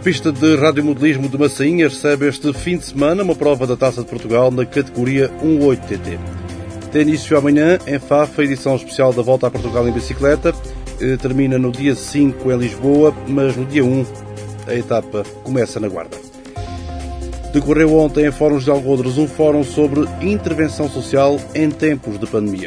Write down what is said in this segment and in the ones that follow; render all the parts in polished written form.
pista de radiomodelismo de Massainha recebe este fim de semana uma prova da Taça de Portugal na categoria 18TT. Tem início amanhã em Faf, a edição especial da Volta a Portugal em bicicleta. Termina no dia 5 em Lisboa, mas no dia 1 a etapa começa na Guarda. Decorreu ontem em Fóruns de Algodres um fórum sobre intervenção social em tempos de pandemia.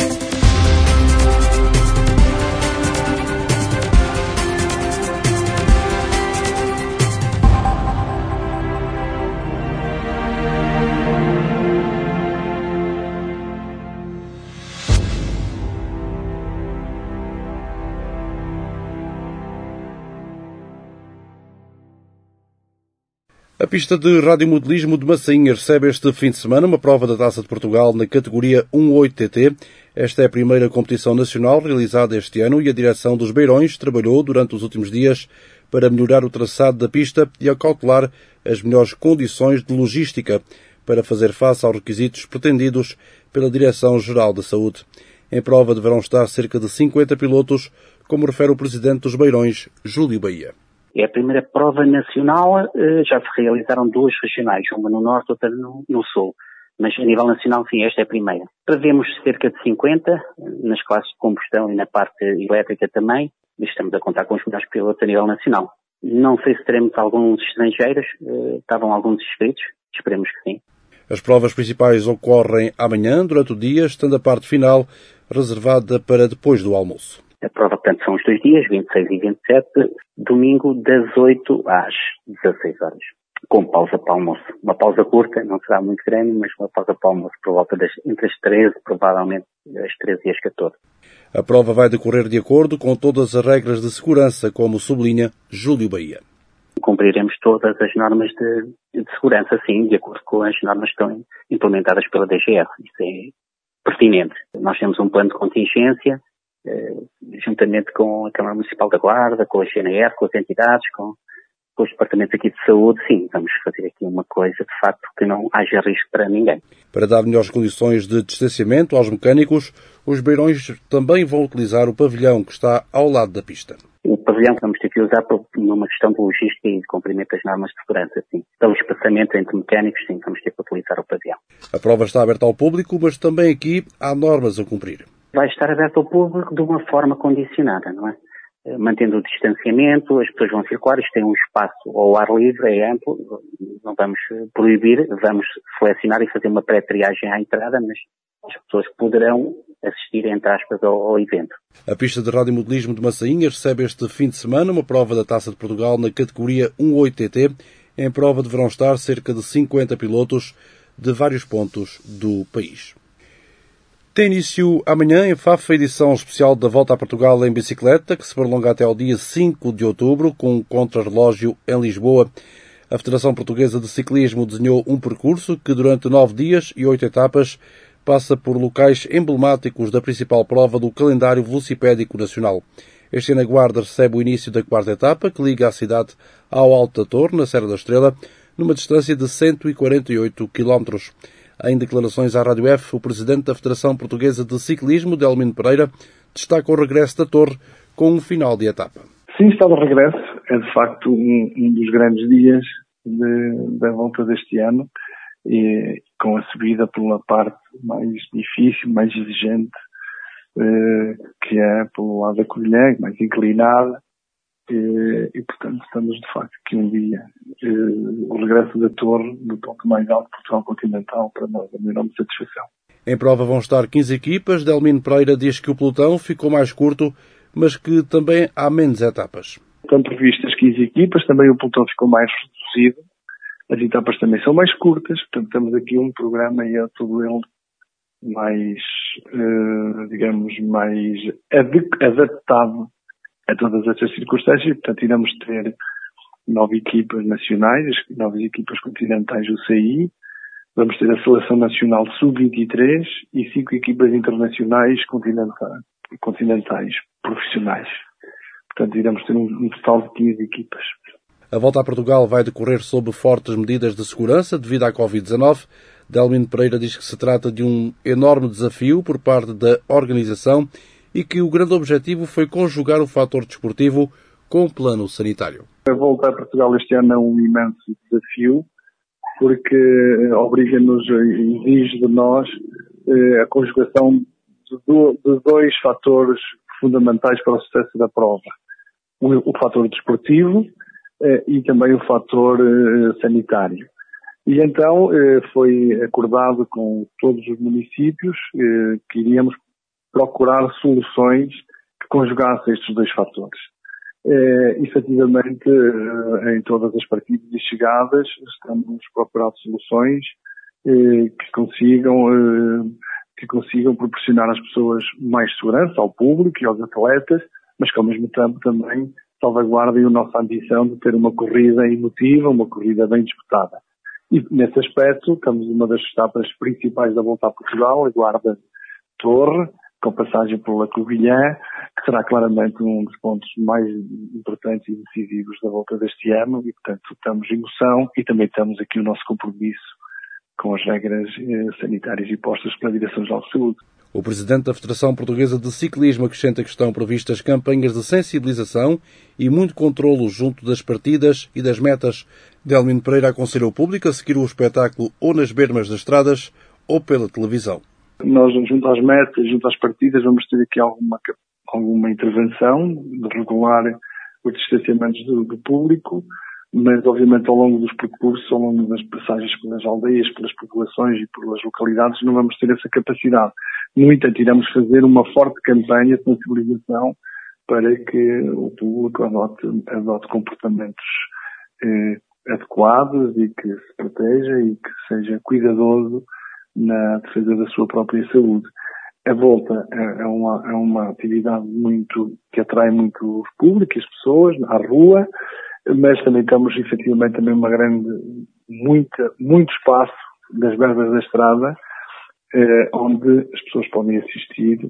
A pista de radiomodelismo de Massainha recebe este fim de semana uma prova da Taça de Portugal na categoria 18TT. Esta é a primeira competição nacional realizada este ano e a direção dos Beirões trabalhou durante os últimos dias para melhorar o traçado da pista e acautelar as melhores condições de logística para fazer face aos requisitos pretendidos pela Direção-Geral da Saúde. Em prova deverão estar cerca de 50 pilotos, como refere o presidente dos Beirões, Júlio Bahia. É a primeira prova nacional, já se realizaram duas regionais, uma no norte, outra no sul. Mas a nível nacional, sim, esta é a primeira. Prevemos cerca de 50, nas classes de combustão e na parte elétrica também. Estamos a contar com os melhores pilotos a nível nacional. Não sei se teremos alguns estrangeiros, estavam alguns inscritos, esperemos que sim. As provas principais ocorrem amanhã, durante o dia, estando a parte final reservada para depois do almoço. A prova, portanto, são os 2 dias, 26 e 27, domingo das 8 às 16 horas, com pausa para almoço. Uma pausa curta, não será muito grande, mas uma pausa para almoço por volta entre as 13, provavelmente as 13 e as 14. A prova vai decorrer de acordo com todas as regras de segurança, como sublinha Júlio Bahia. Cumpriremos todas as normas de segurança, sim, de acordo com as normas que estão implementadas pela DGS. Isso é pertinente. Nós temos um plano de contingência, juntamente com a Câmara Municipal da Guarda, com a GNR, com as entidades, com os departamentos aqui de saúde, sim, vamos fazer aqui uma coisa, de facto, que não haja risco para ninguém. Para dar melhores condições de distanciamento aos mecânicos, os Beirões também vão utilizar o pavilhão que está ao lado da pista. O pavilhão que vamos ter que usar por uma questão de logística e de cumprimento das normas de segurança, sim. Então, o espaçamento entre mecânicos, sim, vamos ter que utilizar o pavilhão. A prova está aberta ao público, mas também aqui há normas a cumprir. Vai estar aberto ao público de uma forma condicionada, não é? Mantendo o distanciamento, as pessoas vão circular, isto tem um espaço ao ar livre, é amplo, não vamos proibir, vamos selecionar e fazer uma pré-triagem à entrada, mas as pessoas poderão assistir, entre aspas, ao evento. A pista de radiomodelismo de Massainha recebe este fim de semana uma prova da Taça de Portugal na categoria 18TT. Em prova deverão estar cerca de 50 pilotos de vários pontos do país. Tem início amanhã em Faf a edição especial da Volta a Portugal em bicicleta, que se prolonga até ao dia 5 de outubro, com um contrarrelógio em Lisboa. A Federação Portuguesa de Ciclismo desenhou um percurso que, durante 9 dias e 8 etapas, passa por locais emblemáticos da principal prova do calendário velocipédico nacional. Este ano a Guarda recebe o início da 4ª etapa, que liga a cidade ao Alto da Torre, na Serra da Estrela, numa distância de 148 km. Em declarações à Rádio F, o presidente da Federação Portuguesa de Ciclismo, Delmino Pereira, destaca o regresso da Torre com um final de etapa. Sim, está de regresso. É de facto um dos grandes dias da volta deste ano, e com a subida pela parte mais difícil, mais exigente, que é pelo lado da Cordilheira, mais inclinada. E, portanto, estamos de facto aqui um dia, o regresso da Torre, do ponto mais alto de Portugal continental, para nós é uma enorme satisfação. Em prova vão estar 15 equipas. Delmino Pereira diz que o pelotão ficou mais curto, mas que também há menos etapas. Estão previstas 15 equipas, também o pelotão ficou mais reduzido, as etapas também são mais curtas, portanto temos aqui um programa e é todo ele mais, digamos, mais adaptado a todas estas circunstâncias. Portanto, iremos ter 9 equipas nacionais, 9 equipas continentais UCI, vamos ter a Seleção Nacional Sub-23 e 5 equipas internacionais continentais profissionais. Portanto, iremos ter um total de 15 equipas. A Volta a Portugal vai decorrer sob fortes medidas de segurança devido à Covid-19. Delmino Pereira diz que se trata de um enorme desafio por parte da organização e que o grande objetivo foi conjugar o fator desportivo com o plano sanitário. Voltar a Portugal este ano é um imenso desafio, porque obriga-nos, exige de nós a conjugação de dois fatores fundamentais para o sucesso da prova. O fator desportivo e também o fator sanitário. E então foi acordado com todos os municípios que iríamos procurar soluções que conjugassem estes dois fatores. Efetivamente, em todas as partidas e chegadas, estamos procurando soluções que consigam proporcionar às pessoas mais segurança, ao público e aos atletas, mas que ao mesmo tempo também salvaguardem a nossa ambição de ter uma corrida emotiva, uma corrida bem disputada. E nesse aspecto, estamos numa das etapas principais da Volta a Portugal, a Guarda-Torre, com passagem pela Covilhã, que será claramente um dos pontos mais importantes e decisivos da volta deste ano, e portanto estamos em emoção e também temos aqui o nosso compromisso com as regras sanitárias impostas pela Direção-Geral de Saúde. O presidente da Federação Portuguesa de Ciclismo acrescenta que estão previstas campanhas de sensibilização e muito controlo junto das partidas e das metas. Delmino Pereira aconselha o público a seguir o espetáculo ou nas bermas das estradas ou pela televisão. Nós, junto às metas, junto às partidas, vamos ter aqui alguma intervenção de regular os distanciamentos do público, mas obviamente ao longo dos percursos, ao longo das passagens pelas aldeias, pelas populações e pelas localidades, não vamos ter essa capacidade. No entanto, iremos fazer uma forte campanha de sensibilização para que o público adote comportamentos adequados e que se proteja e que seja cuidadoso na defesa da sua própria saúde. A volta é uma atividade que atrai muito os públicos e as pessoas à rua, mas também temos efetivamente também muito espaço nas bermas da estrada, onde as pessoas podem assistir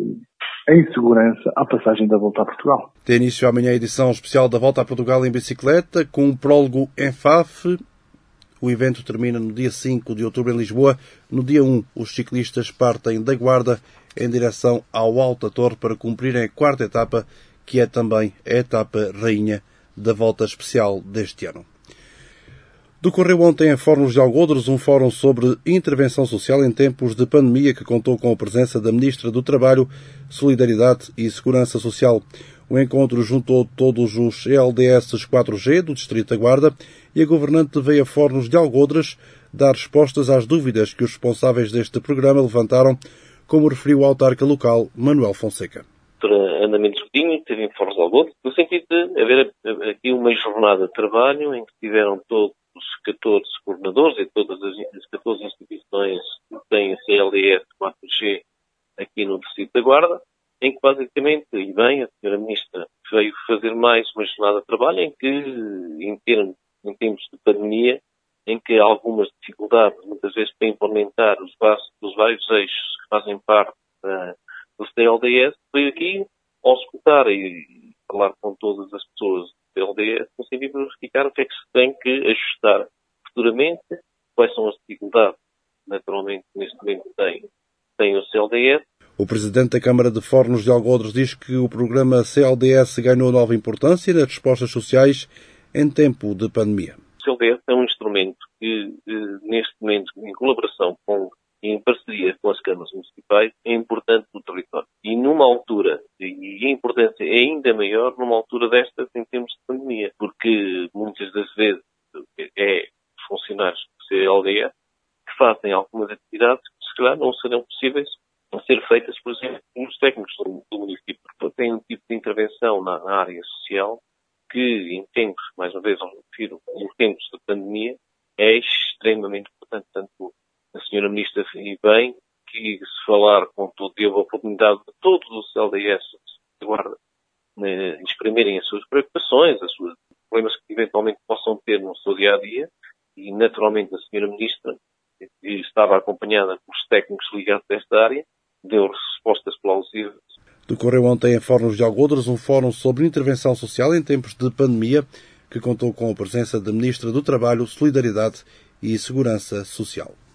em segurança à passagem da Volta a Portugal. Tem início amanhã a edição especial da Volta a Portugal em bicicleta, com um prólogo em Faf. O evento termina no dia 5 de outubro em Lisboa. No dia 1, os ciclistas partem da Guarda em direção ao Alto da Torre para cumprirem a quarta etapa, que é também a etapa rainha da volta especial deste ano. Decorreu ontem em Fornos de Algodres um fórum sobre intervenção social em tempos de pandemia que contou com a presença da Ministra do Trabalho, Solidariedade e Segurança Social. O encontro juntou todos os ELDS 4G do Distrito da Guarda e a governante veio a Fornos de Algodres dar respostas às dúvidas que os responsáveis deste programa levantaram, como referiu o autarca local, Manuel Fonseca. Ana Mendes Godinho, que esteve em Fornos de Algodres, no sentido de haver aqui uma jornada de trabalho em que tiveram todos os 14 coordenadores e todas as 14 instituições que têm a CLDS 4G aqui no Distrito da Guarda, em que basicamente, e bem, a Sra. Ministra veio fazer mais uma jornada de trabalho em que, em termos de pandemia, em que há algumas dificuldades, muitas vezes, para implementar os vários eixos que fazem parte do CLDS, veio aqui auscultar e falar com todas as pessoas do CLDS, no sentido de verificar o que é que se tem que ajustar futuramente, quais são as dificuldades, naturalmente, neste momento tem o CLDS. O presidente da Câmara de Fornos de Algodres diz que o programa CLDS ganhou nova importância nas respostas sociais em tempo de pandemia. O CLDS é um instrumento que, neste momento, em colaboração e em parceria com as câmaras municipais, é importante no território. E numa altura, e a importância é ainda maior numa altura destas em termos de pandemia, porque muitas das vezes é funcionários do CLDS que fazem algumas atividades que, se calhar, não serão possíveis a ser feitas, por exemplo, pelos técnicos do município. Tem um tipo de intervenção na área social que, em tempos, mais uma vez, eu refiro, em tempos de pandemia, é extremamente importante. Portanto, a Sra. Ministra e bem que se falar com todo, deu a oportunidade de todos os LDS de Guarda exprimirem as suas preocupações, os problemas que eventualmente possam ter no seu dia-a-dia, e naturalmente a Sra. Ministra, que estava acompanhada pelos técnicos ligados a esta área, deu respostas plausíveis. Decorreu ontem em Fornos de Algodres um fórum sobre intervenção social em tempos de pandemia, que contou com a presença da Ministra do Trabalho, Solidariedade e Segurança Social.